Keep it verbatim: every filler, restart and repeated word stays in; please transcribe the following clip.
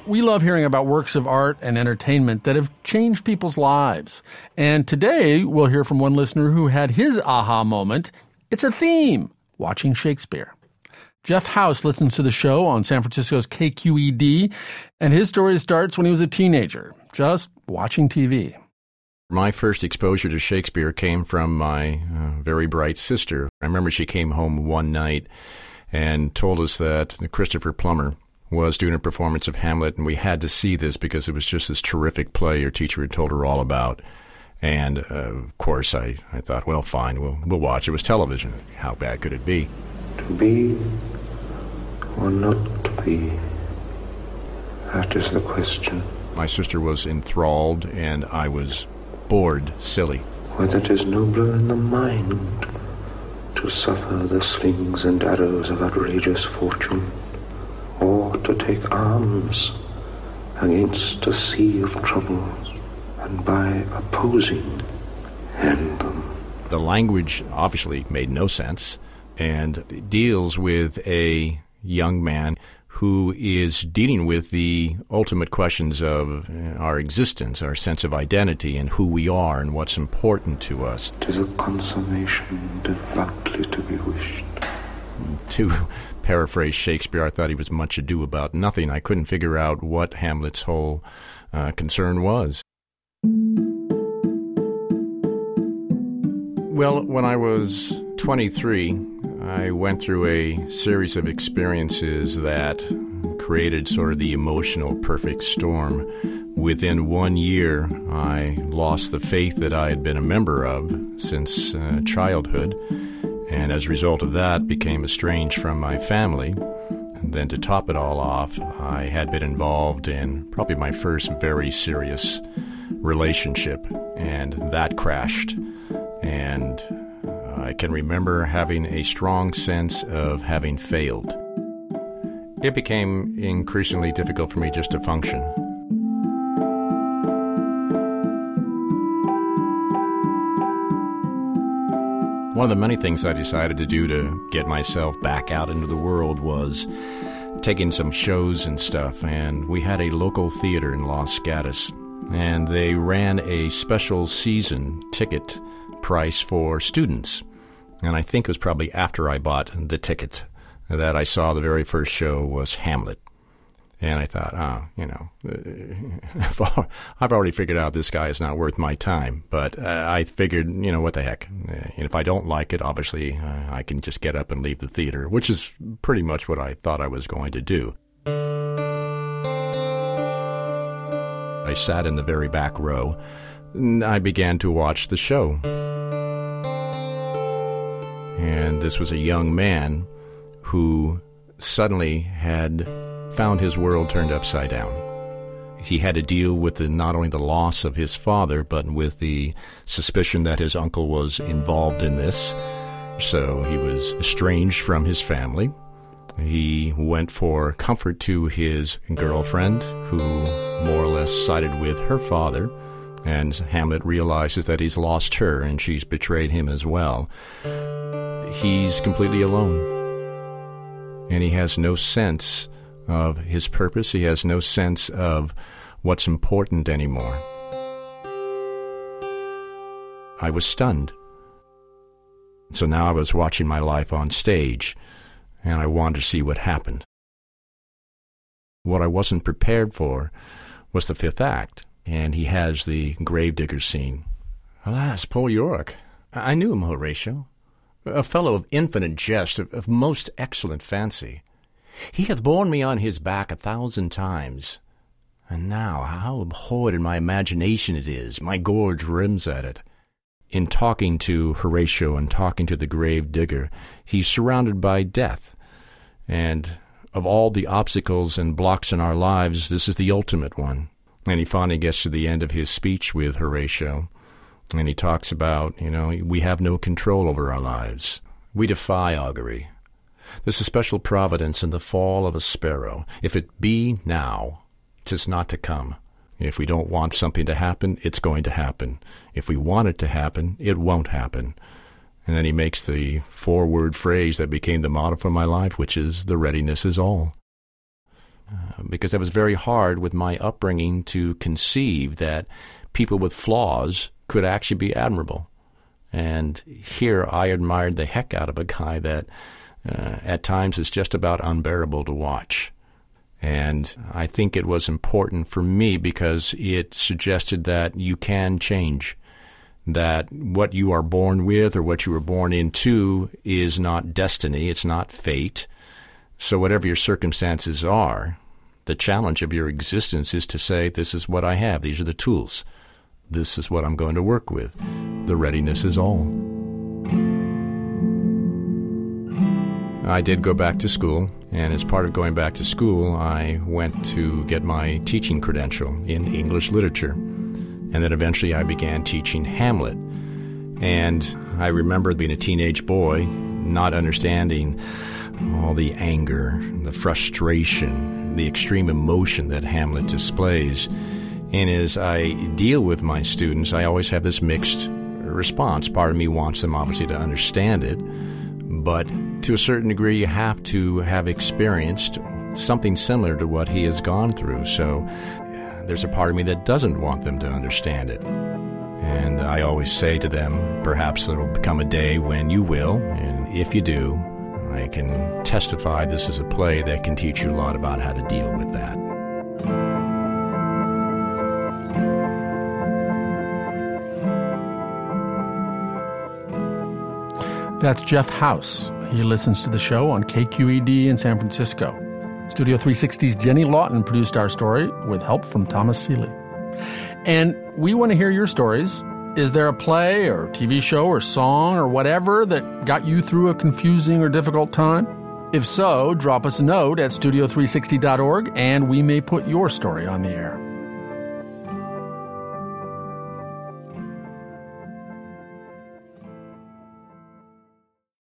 We love hearing about works of art and entertainment that have changed people's lives. And today, we'll hear from one listener who had his aha moment. It's a theme, watching Shakespeare. Jeff House listens to the show on San Francisco's K Q E D, and his story starts when he was a teenager, just watching T V. My first exposure to Shakespeare came from my uh, very bright sister. I remember she came home one night and told us that Christopher Plummer was doing a performance of Hamlet, and we had to see this because it was just this terrific play her teacher had told her all about. And, uh, of course, I, I thought, well, fine, we'll, we'll watch. It was television. How bad could it be? To be or not to be, that is the question. My sister was enthralled, and I was bored silly. Whether 'tis nobler in the mind to suffer the slings and arrows of outrageous fortune, or to take arms against a sea of troubles, and by opposing end them. The language obviously made no sense, and deals with a young man who is dealing with the ultimate questions of our existence, our sense of identity, and who we are and what's important to us. 'Tis a consummation devoutly to be wished. To paraphrase Shakespeare, I thought he was much ado about nothing. I couldn't figure out what Hamlet's whole uh, concern was. Well, when I was twenty-three, I went through a series of experiences that created sort of the emotional perfect storm. Within one year, I lost the faith that I had been a member of since uh, childhood, and as a result of that, became estranged from my family. And then to top it all off, I had been involved in probably my first very serious relationship, and that crashed. And I can remember having a strong sense of having failed. It became increasingly difficult for me just to function. One of the many things I decided to do to get myself back out into the world was taking some shows and stuff, and we had a local theater in Los Gatos, and they ran a special season ticket price for students. And I think it was probably after I bought the ticket that I saw the very first show was Hamlet. And I thought, oh, you know, I've already figured out this guy is not worth my time. But uh, I figured, you know, what the heck. And if I don't like it, obviously, uh, I can just get up and leave the theater, which is pretty much what I thought I was going to do. I sat in the very back row, and I began to watch the show. And this was a young man who suddenly had found his world turned upside down. He had to deal with the, not only the loss of his father, but with the suspicion that his uncle was involved in this. So he was estranged from his family. He went for comfort to his girlfriend, who more or less sided with her father. And Hamlet realizes that he's lost her and she's betrayed him as well. He's completely alone. And he has no sense of his purpose. He has no sense of what's important anymore. I was stunned. So now I was watching my life on stage, and I wanted to see what happened. What I wasn't prepared for was the fifth act, and he has the gravedigger scene. Alas, poor Yorick. I knew him, Horatio. A fellow of infinite jest, of, of most excellent fancy. He hath borne me on his back a thousand times. And now how abhorred in my imagination it is, my gorge rims at it. In talking to Horatio and talking to the grave digger, he's surrounded by death. And of all the obstacles and blocks in our lives, this is the ultimate one. And he finally gets to the end of his speech with Horatio, and he talks about, you know, we have no control over our lives. We defy augury. There's a special providence in the fall of a sparrow. If it be now, 'tis not to come. If we don't want something to happen, it's going to happen. If we want it to happen, it won't happen. And then he makes the four-word phrase that became the motto for my life, which is, the readiness is all. Uh, because it was very hard with my upbringing to conceive that people with flaws could actually be admirable. And here I admired the heck out of a guy that uh, at times is just about unbearable to watch. And I think it was important for me because it suggested that you can change, that what you are born with or what you were born into is not destiny, it's not fate. So whatever your circumstances are, the challenge of your existence is to say, this is what I have, these are the tools, this is what I'm going to work with. The readiness is all. I did go back to school, and as part of going back to school, I went to get my teaching credential in English literature. And then eventually I began teaching Hamlet. And I remember being a teenage boy, not understanding all the anger, the frustration, the extreme emotion that Hamlet displays. And as I deal with my students, I always have this mixed response. Part of me wants them obviously to understand it, but to a certain degree you have to have experienced something similar to what he has gone through. So there's a part of me that doesn't want them to understand it. And I always say to them, perhaps there will become a day when you will, and if you do, I can testify this is a play that can teach you a lot about how to deal with that. That's Jeff House. He listens to the show on K Q E D in San Francisco. Studio three sixty's Jenny Lawton produced our story with help from Thomas Seeley. And we want to hear your stories. Is there a play or T V show or song or whatever that got you through a confusing or difficult time? If so, drop us a note at studio three sixty dot org and we may put your story on the air.